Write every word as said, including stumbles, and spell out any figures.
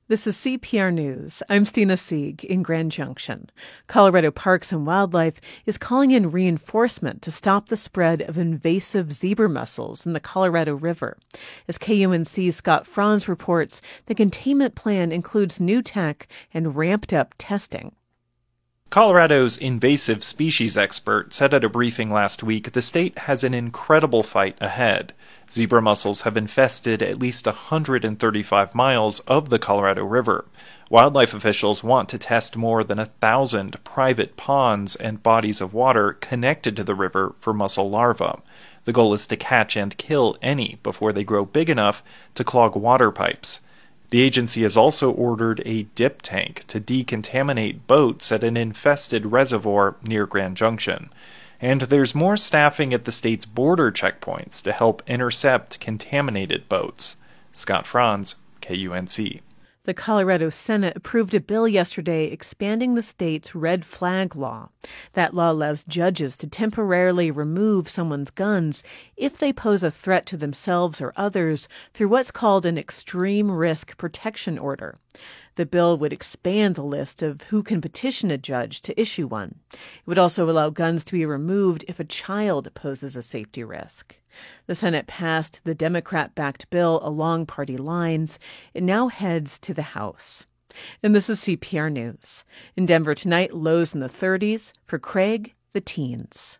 This is C P R News. I'm Stina Sieg in Grand Junction. Colorado Parks and Wildlife is calling in reinforcement to stop the spread of invasive zebra mussels in the Colorado River. As K U N C's Scott Franz reports, the containment plan includes new tech and ramped-up testing. Colorado's invasive species expert said at a briefing last week the state has an incredible fight ahead. Zebra mussels have infested at least one hundred thirty-five miles of the Colorado River. Wildlife officials want to test more than a thousand private ponds and bodies of water connected to the river for mussel larvae. The goal is to catch and kill any before they grow big enough to clog water pipes. The agency has also ordered a dip tank to decontaminate boats at an infested reservoir near Grand Junction. And there's more staffing at the state's border checkpoints to help intercept contaminated boats. Scott Franz, K U N C. The Colorado Senate approved a bill yesterday expanding the state's red flag law. That law allows judges to temporarily remove someone's guns if they pose a threat to themselves or others through what's called an extreme risk protection order. The bill would expand the list of who can petition a judge to issue one. It would also allow guns to be removed if a child poses a safety risk. The Senate passed the Democrat-backed bill along party lines. It now heads to the House. And this is C P R News. In Denver tonight, lows in the thirties. For Craig, the teens.